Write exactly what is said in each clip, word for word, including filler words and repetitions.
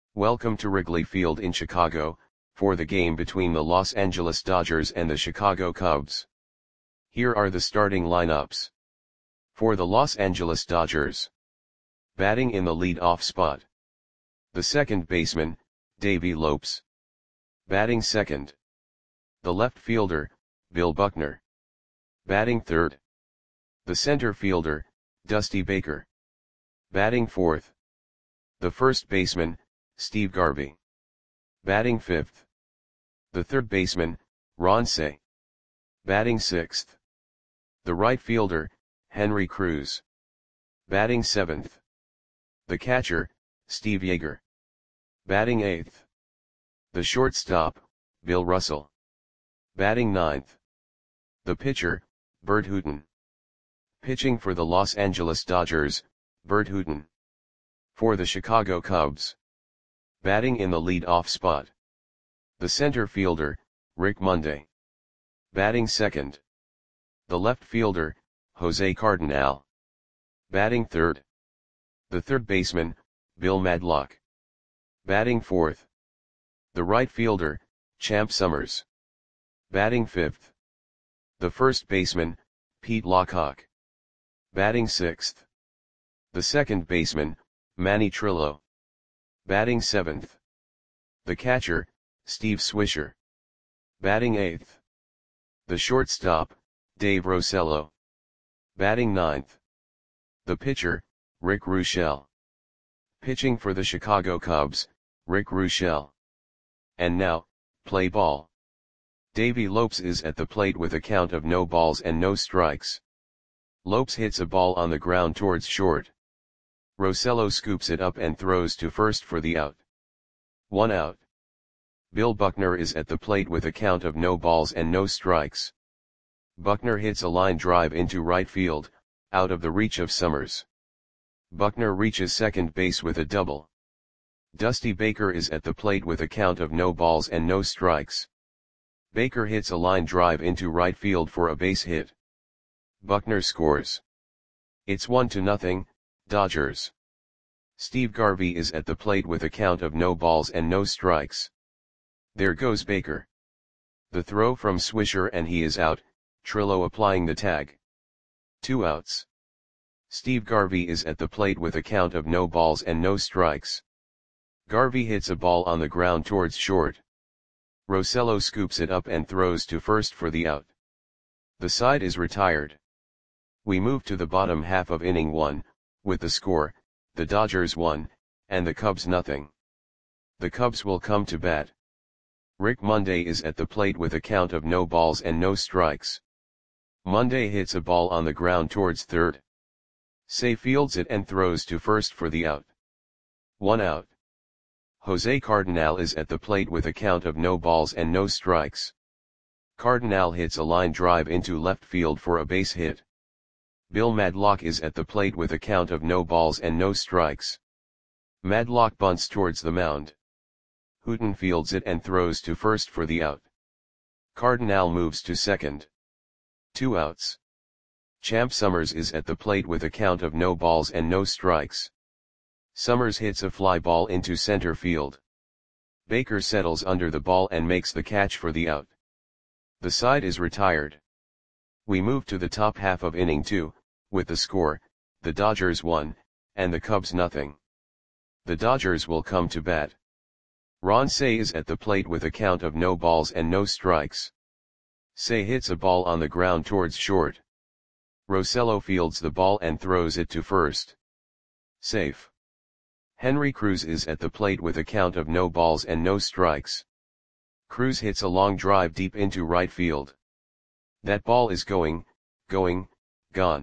Welcome to Wrigley Field in Chicago, for the game between the Los Angeles Dodgers and the Chicago Cubs. Here are the starting lineups. For the Los Angeles Dodgers. Batting in the lead-off spot. The second baseman, Davey Lopes. Batting second. The left fielder, Bill Buckner. Batting third. The center fielder, Dusty Baker. Batting fourth. The first baseman, Steve Garvey. Batting fifth. The third baseman, Ron Cey. Batting sixth. The right fielder, Henry Cruz. Batting seventh. The catcher, Steve Yeager. Batting eighth. The shortstop, Bill Russell. Batting ninth. The pitcher, Bert Hooton. Pitching for the Los Angeles Dodgers, Bert Hooton. For the Chicago Cubs. Batting in the lead-off spot. The center fielder, Rick Monday. Batting second. The left fielder, Jose Cardenal. Batting third. The third baseman, Bill Madlock. Batting fourth. The right fielder, Champ Summers. Batting fifth. The first baseman, Pete Lockhart. Batting sixth. The second baseman, Manny Trillo. Batting seventh. The catcher, Steve Swisher. Batting eighth. The shortstop, Dave Rosello. Batting ninth. The pitcher, Rick Ruschel. Pitching for the Chicago Cubs, Rick Ruschel. And now, play ball. Davey Lopes is at the plate with a count of no balls and no strikes. Lopes hits a ball on the ground towards short. Rosello scoops it up and throws to first for the out. One out. Bill Buckner is at the plate with a count of no balls and no strikes. Buckner hits a line drive into right field, out of the reach of Summers. Buckner reaches second base with a double. Dusty Baker is at the plate with a count of no balls and no strikes. Baker hits a line drive into right field for a base hit. Buckner scores. It's one to nothing, Dodgers. Steve Garvey is at the plate with a count of no balls and no strikes. There goes Baker. The throw from Swisher and he is out, Trillo applying the tag. Two outs. Steve Garvey is at the plate with a count of no balls and no strikes. Garvey hits a ball on the ground towards short. Rosello scoops it up and throws to first for the out. The side is retired. We move to the bottom half of inning one, with the score, the Dodgers one, and the Cubs nothing. The Cubs will come to bat. Rick Monday is at the plate with a count of no balls and no strikes. Monday hits a ball on the ground towards third. Cey fields it and throws to first for the out. One out. Jose Cardenal is at the plate with a count of no balls and no strikes. Cardenal hits a line drive into left field for a base hit. Bill Madlock is at the plate with a count of no balls and no strikes. Madlock bunts towards the mound. Hooton fields it and throws to first for the out. Cardenal moves to second. Two outs. Champ Summers is at the plate with a count of no balls and no strikes. Summers hits a fly ball into center field. Baker settles under the ball and makes the catch for the out. The side is retired. We move to the top half of inning two, with the score, the Dodgers one, and the Cubs nothing. The Dodgers will come to bat. Ron Cey is at the plate with a count of no balls and no strikes. Cey hits a ball on the ground towards short. Rosello fields the ball and throws it to first. Safe. Henry Cruz is at the plate with a count of no balls and no strikes. Cruz hits a long drive deep into right field. That ball is going, going, gone.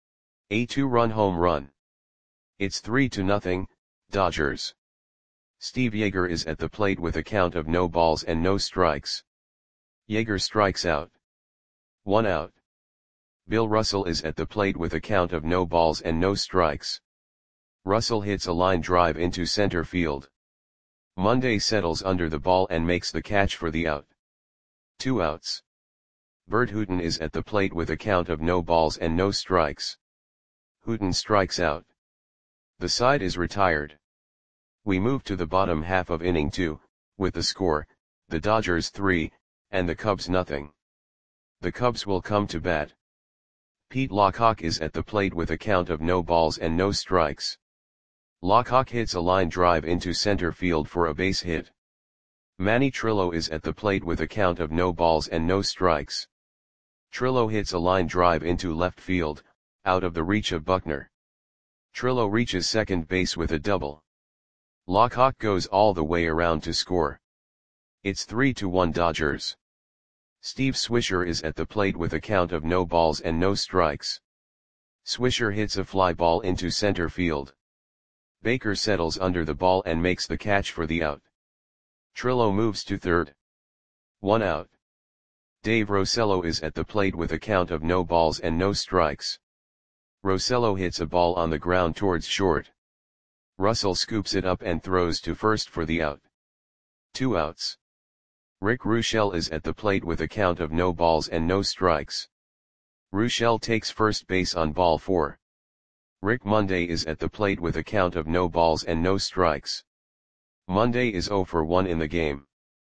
A two-run home run. It's three to nothing, Dodgers. Steve Yeager is at the plate with a count of no balls and no strikes. Yeager strikes out. One out. Bill Russell is at the plate with a count of no balls and no strikes. Russell hits a line drive into center field. Monday settles under the ball and makes the catch for the out. Two outs. Bert Hooton is at the plate with a count of no balls and no strikes. Hooton strikes out. The side is retired. We move to the bottom half of inning two, with the score, the Dodgers three, and the Cubs nothing. The Cubs will come to bat. Pete Lockhawk is at the plate with a count of no balls and no strikes. Lockhawk hits a line drive into center field for a base hit. Manny Trillo is at the plate with a count of no balls and no strikes. Trillo hits a line drive into left field, out of the reach of Buckner. Trillo reaches second base with a double. Lockhawk goes all the way around to score. It's three to one Dodgers. Steve Swisher is at the plate with a count of no balls and no strikes. Swisher hits a fly ball into center field. Baker settles under the ball and makes the catch for the out. Trillo moves to third. One out. Dave Rosello is at the plate with a count of no balls and no strikes. Rosello hits a ball on the ground towards short. Russell scoops it up and throws to first for the out. Two outs. Rick Ruschel is at the plate with a count of no balls and no strikes. Ruschel takes first base on ball four. Rick Monday is at the plate with a count of no balls and no strikes. Monday is oh for one in the game.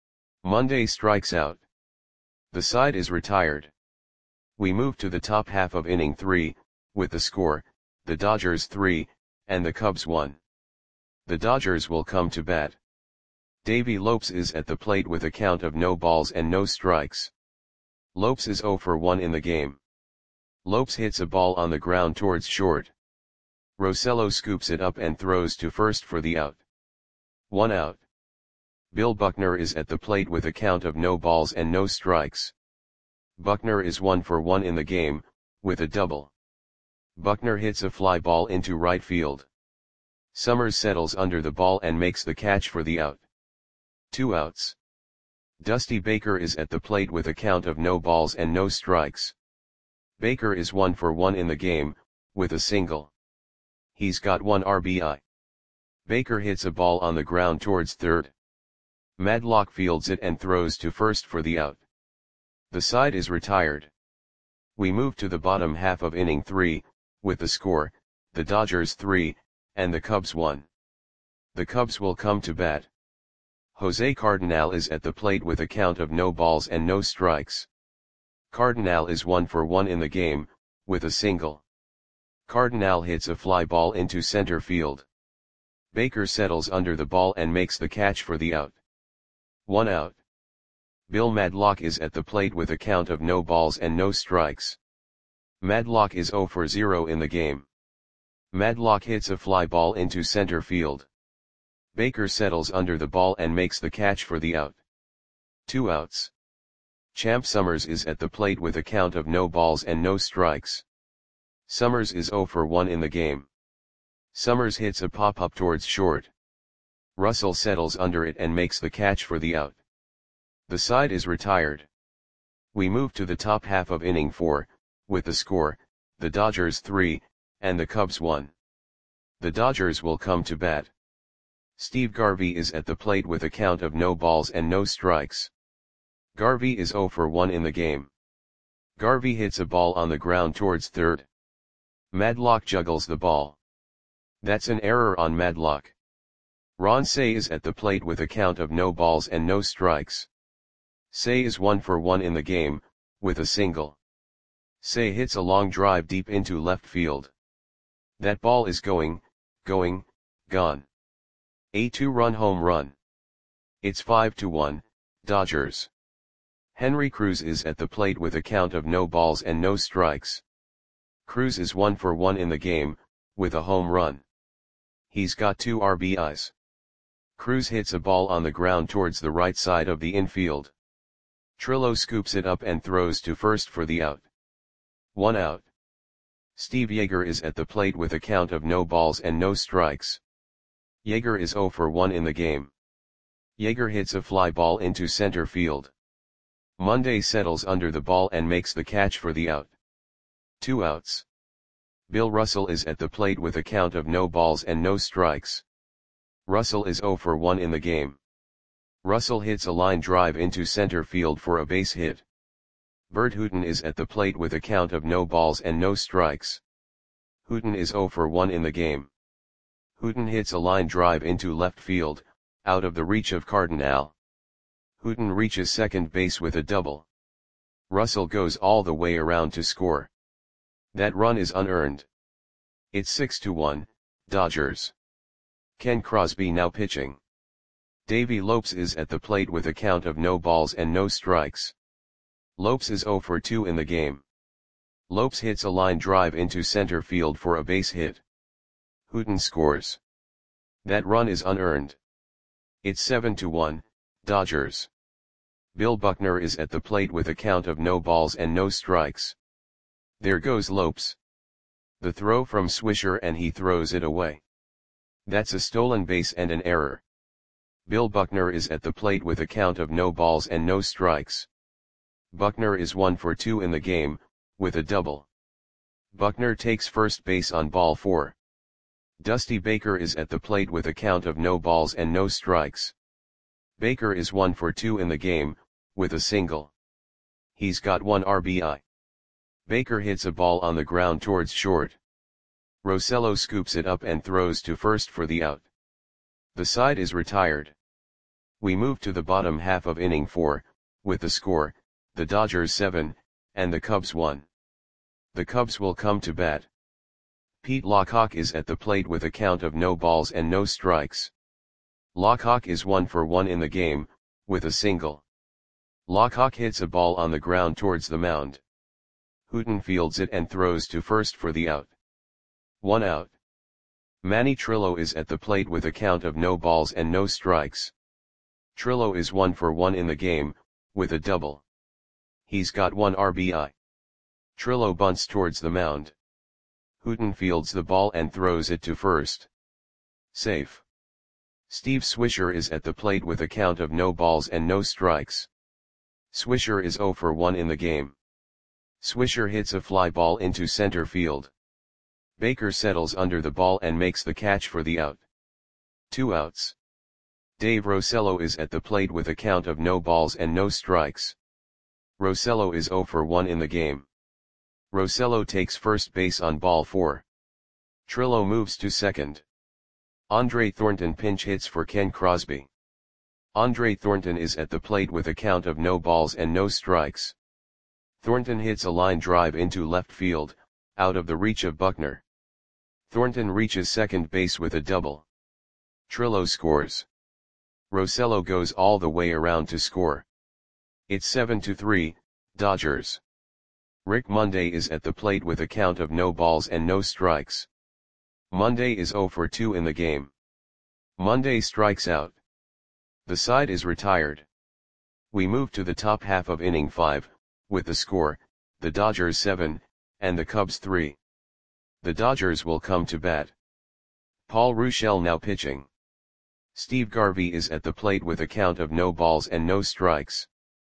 Monday strikes out. The side is retired. We move to the top half of inning three, with the score, the Dodgers three, and the Cubs one. The Dodgers will come to bat. Davey Lopes is at the plate with a count of no balls and no strikes. Lopes is oh for one in the game. Lopes hits a ball on the ground towards short. Rosello scoops it up and throws to first for the out. One out. Bill Buckner is at the plate with a count of no balls and no strikes. Buckner is one for one in the game, with a double. Buckner hits a fly ball into right field. Summers settles under the ball and makes the catch for the out. Two outs. Dusty Baker is at the plate with a count of no balls and no strikes. Baker is one for one in the game, with a single. He's got one R B I. Baker hits a ball on the ground towards third. Madlock fields it and throws to first for the out. The side is retired. We move to the bottom half of inning three, with the score, the Dodgers three, and the Cubs one. The Cubs will come to bat. Jose Cardenal is at the plate with a count of no balls and no strikes. Cardenal is one for one in the game, with a single. Cardenal hits a fly ball into center field. Baker settles under the ball and makes the catch for the out. One out. Bill Madlock is at the plate with a count of no balls and no strikes. Madlock is oh for zero in the game. Madlock hits a fly ball into center field. Baker settles under the ball and makes the catch for the out. Two outs. Champ Summers is at the plate with a count of no balls and no strikes. Summers is oh for one in the game. Summers hits a pop-up towards short. Russell settles under it and makes the catch for the out. The side is retired. We move to the top half of inning four, with the score, the Dodgers three, and the Cubs one. The Dodgers will come to bat. Steve Garvey is at the plate with a count of no balls and no strikes. Garvey is oh for one in the game. Garvey hits a ball on the ground towards third. Madlock juggles the ball. That's an error on Madlock. Ron Cey is at the plate with a count of no balls and no strikes. Cey is one for one in the game, with a single. Cey hits a long drive deep into left field. That ball is going, going, gone. A two-run home run. It's five to one, Dodgers. Henry Cruz is at the plate with a count of no balls and no strikes. Cruz is one for one in the game, with a home run. He's got two R B Is. Cruz hits a ball on the ground towards the right side of the infield. Trillo scoops it up and throws to first for the out. One out. Steve Yeager is at the plate with a count of no balls and no strikes. Yeager is oh for one in the game. Yeager hits a fly ball into center field. Monday settles under the ball and makes the catch for the out. Two outs. Bill Russell is at the plate with a count of no balls and no strikes. Russell is oh for one in the game. Russell hits a line drive into center field for a base hit. Bert Hooton is at the plate with a count of no balls and no strikes. Hooton is oh for one in the game. Hooton hits a line drive into left field, out of the reach of Cardinal. Hooton reaches second base with a double. Russell goes all the way around to score. That run is unearned. It's six to one, Dodgers. Ken Crosby now pitching. Davey Lopes is at the plate with a count of no balls and no strikes. Lopes is oh for two in the game. Lopes hits a line drive into center field for a base hit. Hooton scores. That run is unearned. It's seven to one, Dodgers. Bill Buckner is at the plate with a count of no balls and no strikes. There goes Lopes. The throw from Swisher and he throws it away. That's a stolen base and an error. Bill Buckner is at the plate with a count of no balls and no strikes. Buckner is one for two in the game, with a double. Buckner takes first base on ball four. Dusty Baker is at the plate with a count of no balls and no strikes. Baker is one for two in the game, with a single. He's got one R B I. Baker hits a ball on the ground towards short. Rosello scoops it up and throws to first for the out. The side is retired. We move to the bottom half of inning four, with the score, the Dodgers seven, and the Cubs one. The Cubs will come to bat. Pete Lockhawk is at the plate with a count of no balls and no strikes. Lockhawk is one for one in the game, with a single. Lockhawk hits a ball on the ground towards the mound. Hooton fields it and throws to first for the out. One out. Manny Trillo is at the plate with a count of no balls and no strikes. Trillo is one for one in the game, with a double. He's got one R B I. Trillo bunts towards the mound. Hooton fields the ball and throws it to first. Safe. Steve Swisher is at the plate with a count of no balls and no strikes. Swisher is oh for one in the game. Swisher hits a fly ball into center field. Baker settles under the ball and makes the catch for the out. Two outs. Dave Rosello is at the plate with a count of no balls and no strikes. Rosello is oh for one in the game. Rosello takes first base on ball four. Trillo moves to second. Andre Thornton pinch hits for Ken Crosby. Andre Thornton is at the plate with a count of no balls and no strikes. Thornton hits a line drive into left field, out of the reach of Buckner. Thornton reaches second base with a double. Trillo scores. Rosello goes all the way around to score. It's seven to three, Dodgers. Rick Monday is at the plate with a count of no balls and no strikes. Monday is oh for two in the game. Monday strikes out. The side is retired. We move to the top half of inning five, with the score, the Dodgers seven, and the Cubs three. The Dodgers will come to bat. Paul Ruschel now pitching. Steve Garvey is at the plate with a count of no balls and no strikes.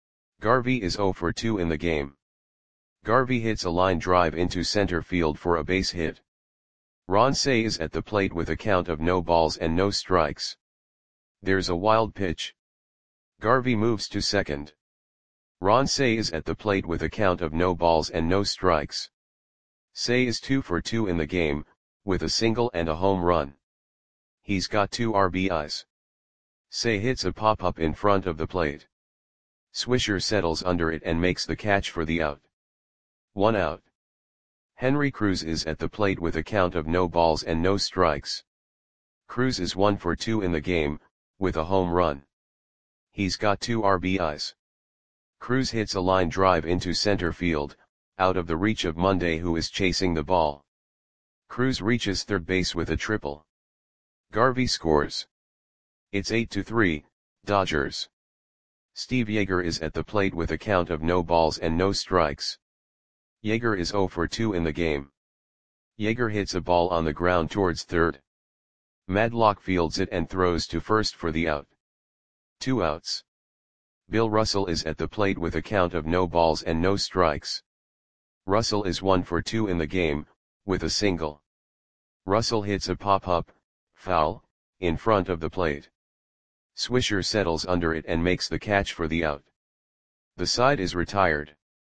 Garvey is oh for two in the game. Garvey hits a line drive into center field for a base hit. Ron Cey is at the plate with a count of no balls and no strikes. There's a wild pitch. Garvey moves to second. Ron Cey is at the plate with a count of no balls and no strikes. Cey is two for two in the game, with a single and a home run. He's got two R B Is. Cey hits a pop-up in front of the plate. Swisher settles under it and makes the catch for the out. One out. Henry Cruz is at the plate with a count of no balls and no strikes. Cruz is one for two in the game, with a home run. He's got two R B Is. Cruz hits a line drive into center field, out of the reach of Monday who is chasing the ball. Cruz reaches third base with a triple. Garvey scores. It's eight to three, Dodgers. Steve Yeager is at the plate with a count of no balls and no strikes. Yeager is oh for two in the game. Yeager hits a ball on the ground towards third. Madlock fields it and throws to first for the out. Two outs. Bill Russell is at the plate with a count of no balls and no strikes. Russell is one for two in the game, with a single. Russell hits a pop-up, foul, in front of the plate. Swisher settles under it and makes the catch for the out. The side is retired.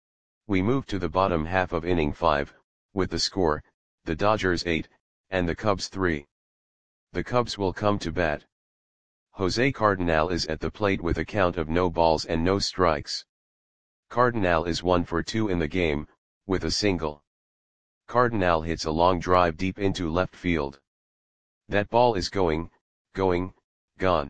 We move to the bottom half of inning five, with the score, the Dodgers eight, and the Cubs three. The Cubs will come to bat. Jose Cardenal is at the plate with a count of no balls and no strikes. Cardenal is one for two in the game, with a single. Cardenal hits a long drive deep into left field. That ball is going, going, gone.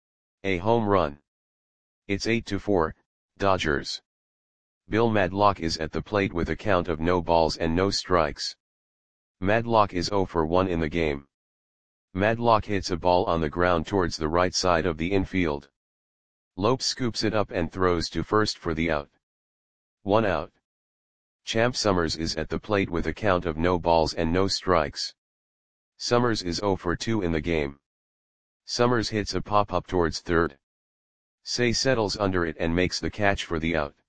A home run. It's eight to four, Dodgers. Bill Madlock is at the plate with a count of no balls and no strikes. Madlock is zero for one in the game. Madlock hits a ball on the ground towards the right side of the infield. Lopes scoops it up and throws to first for the out. One out. Champ Summers is at the plate with a count of no balls and no strikes. Summers is zero for two in the game. Summers hits a pop-up towards third. Say settles under it and makes the catch for the out.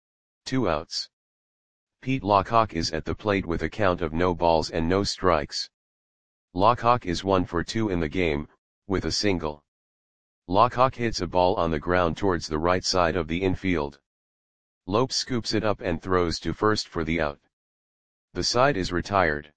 Two outs. Pete Lockhawk is at the plate with a count of no balls and no strikes. Lockhawk is one for two in the game, with a single. Lockhawk hits a ball on the ground towards the right side of the infield. Lopes scoops it up and throws to first for the out. The side is retired.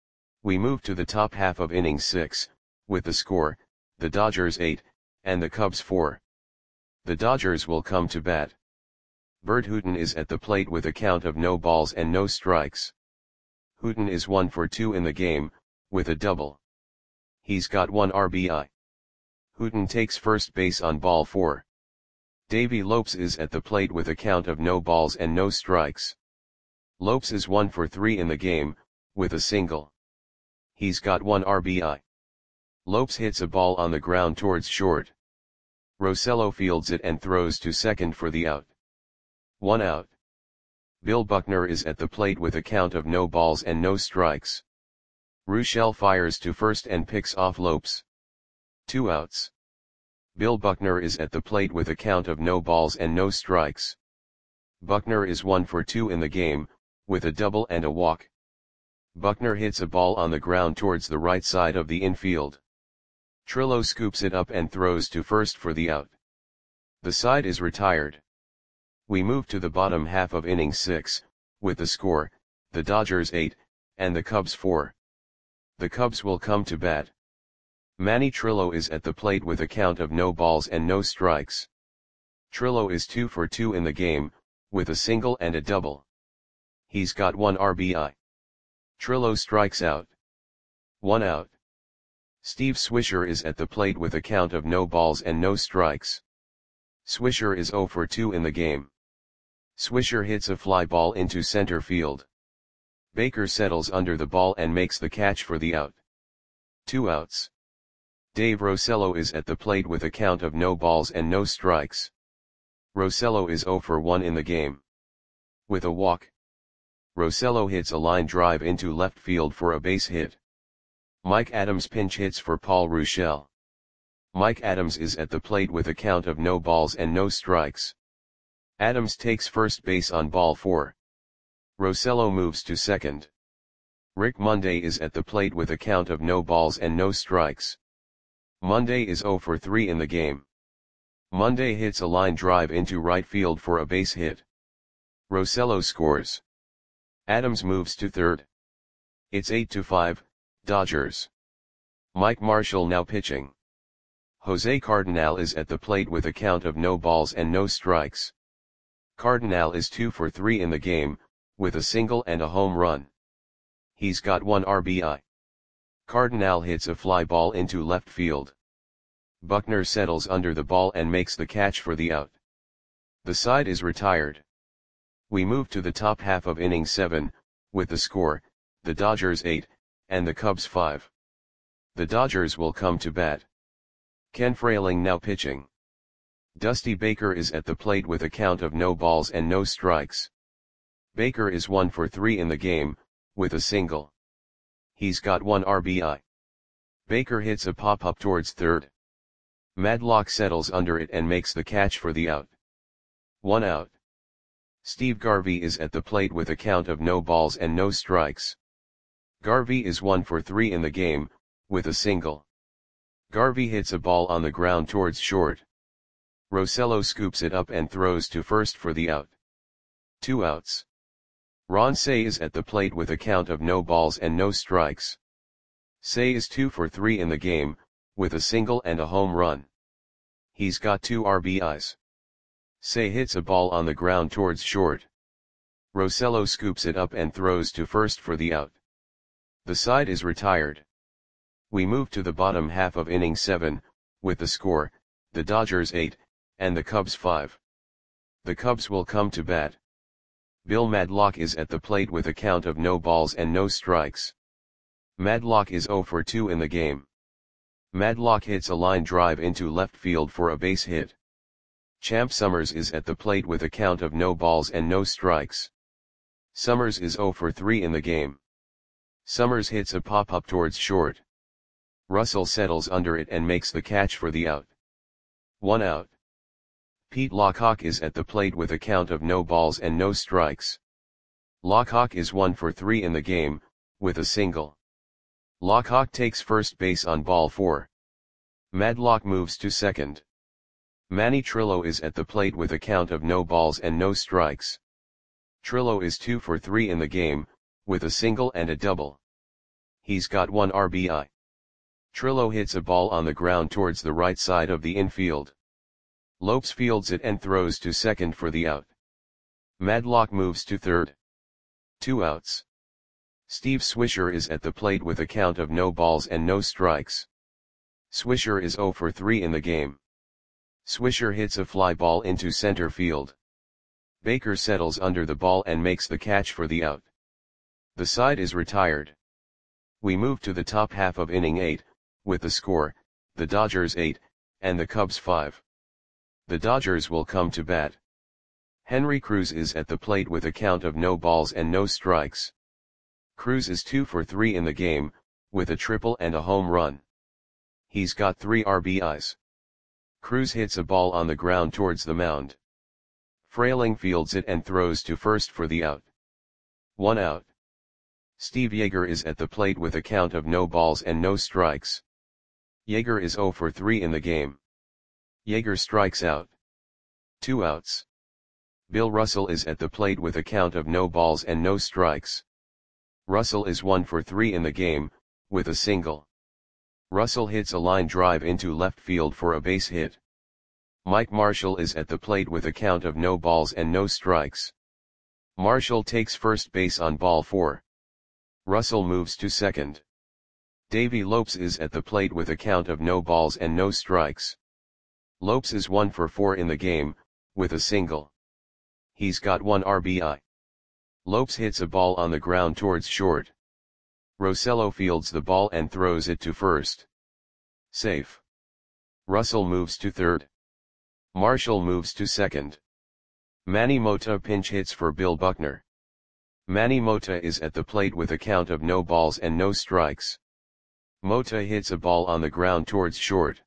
We move to the top half of inning six, with the score, the Dodgers eight, and the Cubs four. The Dodgers will come to bat. Bert Hooton is at the plate with a count of no balls and no strikes. Hooton is one for two in the game, with a double. He's got one R B I. Hooton takes first base on ball four. Davey Lopes is at the plate with a count of no balls and no strikes. Lopes is one for three in the game, with a single. He's got one R B I. Lopes hits a ball on the ground towards short. Rosello fields it and throws to second for the out. One out. Bill Buckner is at the plate with a count of no balls and no strikes. Ruschel fires to first and picks off Lopes. Two outs. Bill Buckner is at the plate with a count of no balls and no strikes. Buckner is one for two in the game, with a double and a walk. Buckner hits a ball on the ground towards the right side of the infield. Trillo scoops it up and throws to first for the out. The side is retired. We move to the bottom half of inning six, with the score, the Dodgers eight, and the Cubs four. The Cubs will come to bat. Manny Trillo is at the plate with a count of no balls and no strikes. Trillo is two for two in the game, with a single and a double. He's got one R B I. Trillo strikes out. One out. Steve Swisher is at the plate with a count of no balls and no strikes. Swisher is zero for two in the game. Swisher hits a fly ball into center field. Baker settles under the ball and makes the catch for the out. Two outs. Dave Rosello is at the plate with a count of no balls and no strikes. Rosello is zero for one in the game. With a walk. Rosello hits a line drive into left field for a base hit. Mike Adams pinch hits for Paul Ruschel. Mike Adams is at the plate with a count of no balls and no strikes. Adams takes first base on ball four. Rosello moves to second. Rick Monday is at the plate with a count of no balls and no strikes. Monday is zero for three in the game. Monday hits a line drive into right field for a base hit. Rosello scores. Adams moves to third. It's eight to five, Dodgers. Mike Marshall now pitching. Jose Cardenal is at the plate with a count of no balls and no strikes. Cardenal is two for three in the game, with a single and a home run. He's got one R B I. Cardenal hits a fly ball into left field. Buckner settles under the ball and makes the catch for the out. The side is retired. We move to the top half of inning seven, with the score, the Dodgers eight, and the Cubs five. The Dodgers will come to bat. Ken Frayling now pitching. Dusty Baker is at the plate with a count of no balls and no strikes. Baker is one for three in the game, with a single. He's got one R B I. Baker hits a pop-up towards third. Madlock settles under it and makes the catch for the out. One out. Steve Garvey is at the plate with a count of no balls and no strikes. Garvey is one for three in the game, with a single. Garvey hits a ball on the ground towards short. Rosello scoops it up and throws to first for the out. Two outs. Ron Cey is at the plate with a count of no balls and no strikes. Cey is two for three in the game, with a single and a home run. He's got two R B Is. Say hits a ball on the ground towards short. Rosello scoops it up and throws to first for the out. The side is retired. We move to the bottom half of inning seven, with the score, the Dodgers eight, and the Cubs five. The Cubs will come to bat. Bill Madlock is at the plate with a count of no balls and no strikes. Madlock is oh for two in the game. Madlock hits a line drive into left field for a base hit. Champ Summers is at the plate with a count of no balls and no strikes. Summers is oh for three in the game. Summers hits a pop-up towards short. Russell settles under it and makes the catch for the out. One out. Pete Lockhawk is at the plate with a count of no balls and no strikes. Lockhawk is one for three in the game, with a single. Lockhawk takes first base on ball four. Madlock moves to second. Manny Trillo is at the plate with a count of no balls and no strikes. Trillo is two for three in the game, with a single and a double. He's got one R B I. Trillo hits a ball on the ground towards the right side of the infield. Lopes fields it and throws to second for the out. Madlock moves to third. Two outs. Steve Swisher is at the plate with a count of no balls and no strikes. Swisher is oh for three in the game. Swisher hits a fly ball into center field. Baker settles under the ball and makes the catch for the out. The side is retired. We move to the top half of inning eight, with the score, the Dodgers eight, and the Cubs five. The Dodgers will come to bat. Henry Cruz is at the plate with a count of no balls and no strikes. Cruz is two for three in the game, with a triple and a home run. He's got three R B Is. Cruz hits a ball on the ground towards the mound. Frailing fields it and throws to first for the out. One out. Steve Yeager is at the plate with a count of no balls and no strikes. Yeager is oh for three in the game. Yeager strikes out. Two outs. Bill Russell is at the plate with a count of no balls and no strikes. Russell is one for three in the game, with a single. Russell hits a line drive into left field for a base hit. Mike Marshall is at the plate with a count of no balls and no strikes. Marshall takes first base on ball four. Russell moves to second. Davey Lopes is at the plate with a count of no balls and no strikes. Lopes is one for four in the game, with a single. He's got one R B I. Lopes hits a ball on the ground towards short. Rosello fields the ball and throws it to first. Safe. Russell moves to third. Marshall moves to second. Manny Mota pinch hits for Bill Buckner. Manny Mota is at the plate with a count of no balls and no strikes. Mota hits a ball on the ground towards short.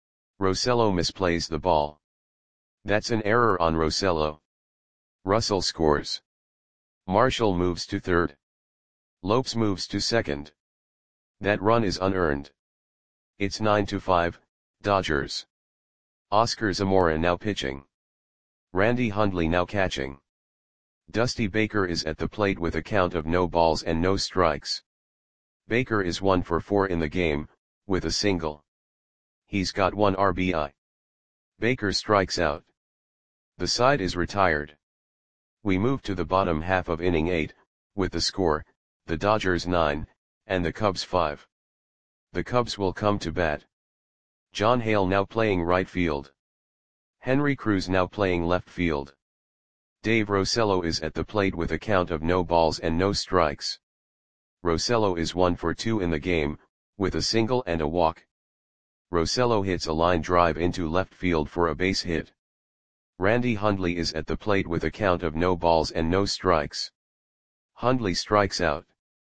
Rosello misplays the ball. That's an error on Rosello. Russell scores. Marshall moves to third. Lopes moves to second. That run is unearned. It's nine to five, Dodgers. Oscar Zamora now pitching. Randy Hundley now catching. Dusty Baker is at the plate with a count of no balls and no strikes. Baker is one for four in the game, with a single. He's got one R B I. Baker strikes out. The side is retired. We move to the bottom half of inning eight, with the score, the Dodgers nine, and the Cubs five. The Cubs will come to bat. John Hale now playing right field. Henry Cruz now playing left field. Dave Rosello is at the plate with a count of no balls and no strikes. Rosello is one for two in the game, with a single and a walk. Rosello hits a line drive into left field for a base hit. Randy Hundley is at the plate with a count of no balls and no strikes. Hundley strikes out.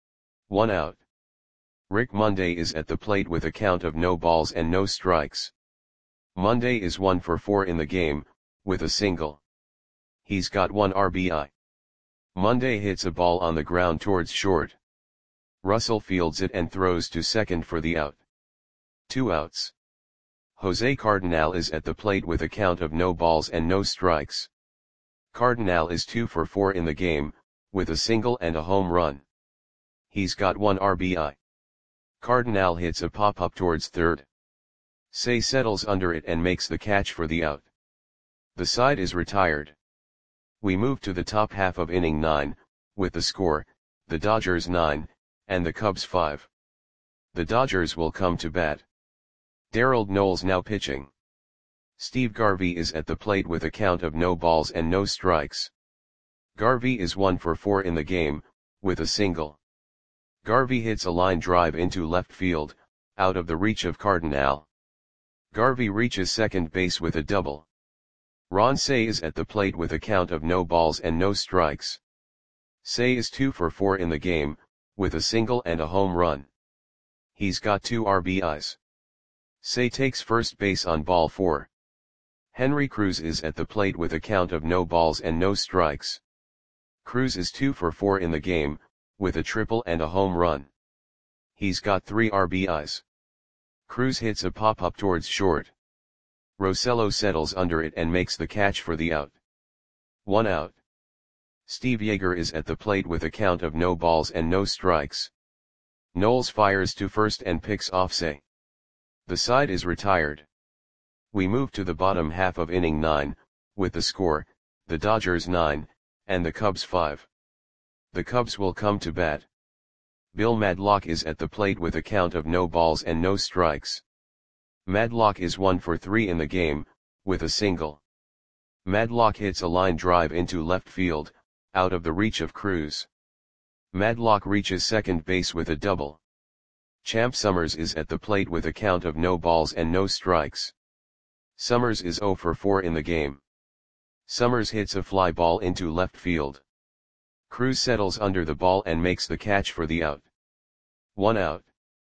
One out. Rick Monday is at the plate with a count of no balls and no strikes. Monday is one for four in the game, with a single. He's got one R B I. Monday hits a ball on the ground towards short. Russell fields it and throws to second for the out. Two outs. Jose Cardinal is at the plate with a count of no balls and no strikes. Cardinal is two for four in the game, with a single and a home run. He's got one R B I. Cardinal hits a pop-up towards third. Cey settles under it and makes the catch for the out. The side is retired. We move to the top half of inning nine, with the score, the Dodgers nine, and the Cubs five. The Dodgers will come to bat. Darold Knowles now pitching. Steve Garvey is at the plate with a count of no balls and no strikes. Garvey is one for four in the game, with a single. Garvey hits a line drive into left field, out of the reach of Cardinal. Garvey reaches second base with a double. Ron Cey is at the plate with a count of no balls and no strikes. Cey is two for four in the game, with a single and a home run. He's got two R B Is. Cey takes first base on ball four. Henry Cruz is at the plate with a count of no balls and no strikes. Cruz is two for four in the game, with a triple and a home run. He's got three R B Is. Cruz hits a pop-up towards short. Rosello settles under it and makes the catch for the out. One out. Steve Yeager is at the plate with a count of no balls and no strikes. Knowles fires to first and picks off Cey. The side is retired. We move to the bottom half of inning nine, with the score, the Dodgers nine, and the Cubs five. The Cubs will come to bat. Bill Madlock is at the plate with a count of no balls and no strikes. Madlock is one for three in the game, with a single. Madlock hits a line drive into left field, out of the reach of Cruz. Madlock reaches second base with a double. Champ Summers is at the plate with a count of no balls and no strikes. Summers is zero for four in the game. Summers hits a fly ball into left field. Cruz settles under the ball and makes the catch for the out. One out.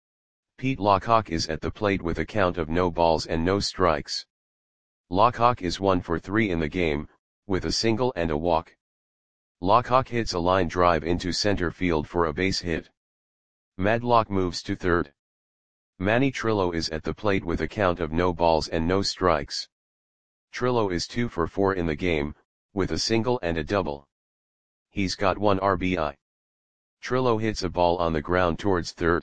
Pete Lockhawk is at the plate with a count of no balls and no strikes. Lockhawk is one for three in the game, with a single and a walk. Lockhawk hits a line drive into center field for a base hit. Madlock moves to third. Manny Trillo is at the plate with a count of no balls and no strikes. Trillo is two for four in the game, with a single and a double. He's got one R B I. Trillo hits a ball on the ground towards third.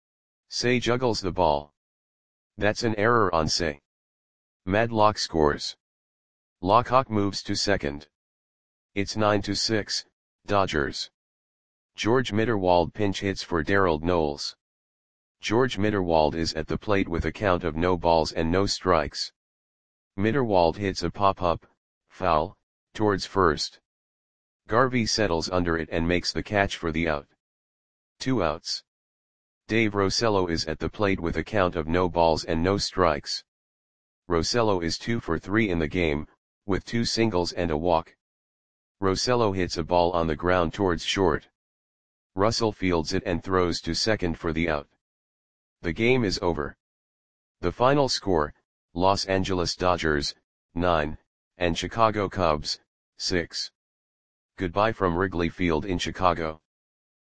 Cey juggles the ball. That's an error on Cey. Madlock scores. Lockhawk moves to second. It's nine to six, Dodgers. George Mitterwald pinch hits for Darold Knowles. George Mitterwald is at the plate with a count of no balls and no strikes. Mitterwald hits a pop-up, foul, towards first. Garvey settles under it and makes the catch for the out. Two outs. Dave Rosello is at the plate with a count of no balls and no strikes. Rosello is two for three in the game, with two singles and a walk. Rosello hits a ball on the ground towards short. Russell fields it and throws to second for the out. The game is over. The final score, Los Angeles Dodgers, nine, and Chicago Cubs, six. Goodbye from Wrigley Field in Chicago.